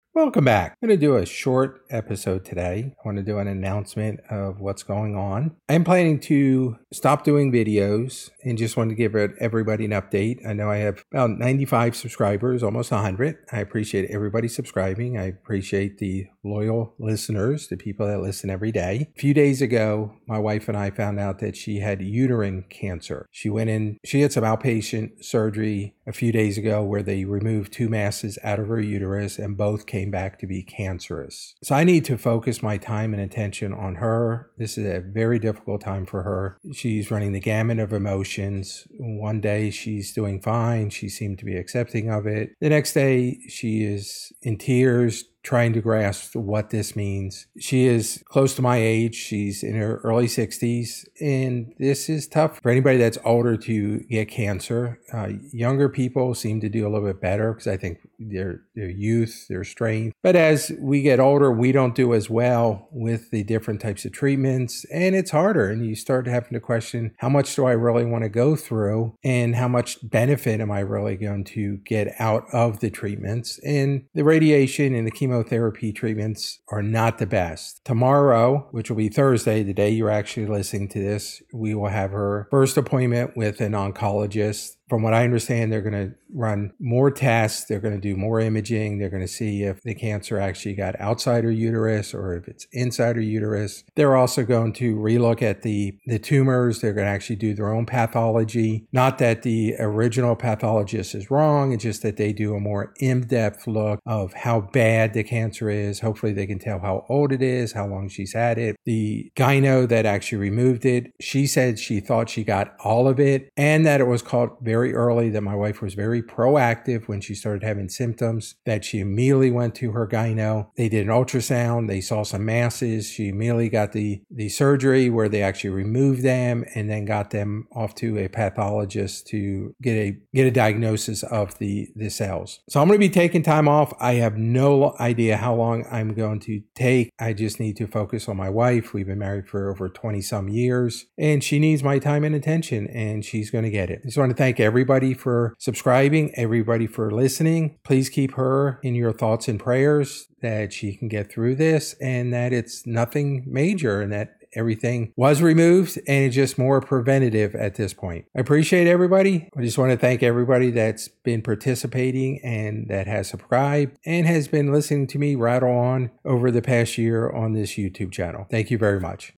Welcome back. I'm going to do a short episode today. I want to do an announcement of what's going on. I'm planning to stop doing videos and just want to give everybody an update. I know I have about 95 subscribers, almost 100. I appreciate everybody subscribing. I appreciate the loyal listeners, the people that listen every day. A few days ago, my wife and I found out that she had uterine cancer. She had some outpatient surgery a few days ago where they removed 2 masses out of her uterus and both came back to be cancerous. So I need to focus my time and attention on her. This is a very difficult time for her. She's running the gamut of emotions. One day she's doing fine. She seemed to be accepting of it. The next day she is in tears, trying to grasp what this means. She is close to my age. She's in her early 60s, and this is tough for anybody that's older to get cancer. Younger people seem to do a little bit better because I think their youth, their strength. But as we get older, we don't do as well with the different types of treatments, and it's harder. And you start having to question, how much do I really want to go through, and how much benefit am I really going to get out of the treatments? And the radiation and the chemotherapy treatments are not the best. Tomorrow, which will be Thursday, the day you're actually listening to this, we will have her first appointment with an oncologist. From what I understand, they're going to run more tests. They're going to do more imaging. They're going to see if the cancer actually got outside her uterus or if it's inside her uterus. They're also going to relook at the tumors. They're going to actually do their own pathology. Not that the original pathologist is wrong. It's just that they do a more in-depth look of how bad the cancer is. Hopefully they can tell how old it is, how long she's had it. The gyno that actually removed it, she said she thought she got all of it and that it was caught very early, that my wife was very proactive when she started having symptoms, that she immediately went to her gyno. They did an ultrasound. They saw some masses. She immediately got the surgery where they actually removed them and then got them off to a pathologist to get a diagnosis of the cells. So I'm going to be taking time off. I have no idea how long I'm going to take. I just need to focus on my wife. We've been married for over 20 some years and she needs my time and attention and she's going to get it. I just want to thank everybody for subscribing, everybody for listening. Please keep her in your thoughts and prayers that she can get through this and that it's nothing major and that everything was removed and it's just more preventative at this point. I appreciate everybody. I just want to thank everybody that's been participating and that has subscribed and has been listening to me rattle on over the past year on this YouTube channel. Thank you very much.